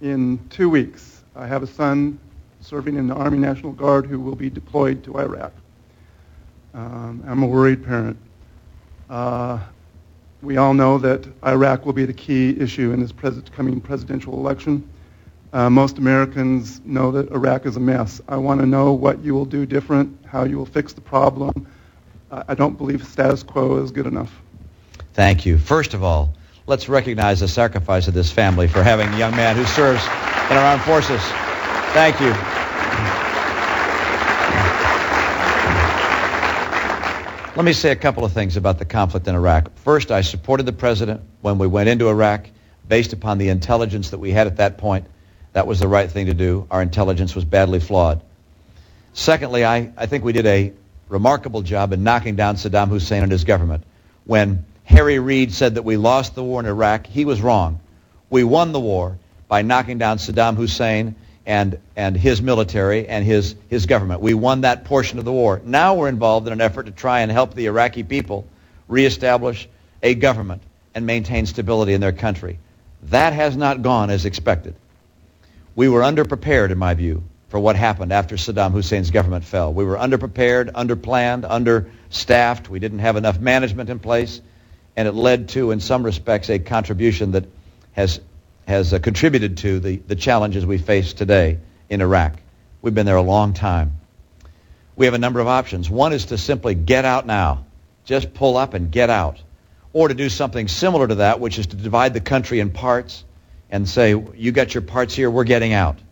in 2 weeks. I have a son serving in the Army National Guard who will be deployed to Iraq. I'm a worried parent. We all know that Iraq will be the key issue in this coming presidential election. Most Americans know that Iraq is a mess. I want to know what you will do different, how you will fix the problem. I don't believe status quo is good enough. Thank you. First of all, let's recognize the sacrifice of this family for having a young man who serves in our armed forces. Thank you. Let me say a couple of things about the conflict in Iraq. First, I supported the president when we went into Iraq based upon the intelligence that we had at that point. That was the right thing to do. Our intelligence was badly flawed. Secondly, I think we did a remarkable job in knocking down Saddam Hussein and his government. When Harry Reid said that we lost the war in Iraq, he was wrong. We won the war by knocking down Saddam Hussein and his military and his government. We won that portion of the war. Now we're involved in an effort to try and help the Iraqi people reestablish a government and maintain stability in their country. That has not gone as expected. We were underprepared, in my view, for what happened after Saddam Hussein's government fell. We were underprepared, underplanned, understaffed. We didn't have enough management in place, and it led to, in some respects, a contribution that has contributed to the challenges we face today in Iraq. We've been there a long time. We have a number of options. One is to simply get out now. Just pull up and get out. Or to do something similar to that, which is to divide the country in parts and say, you got your parts here, we're getting out.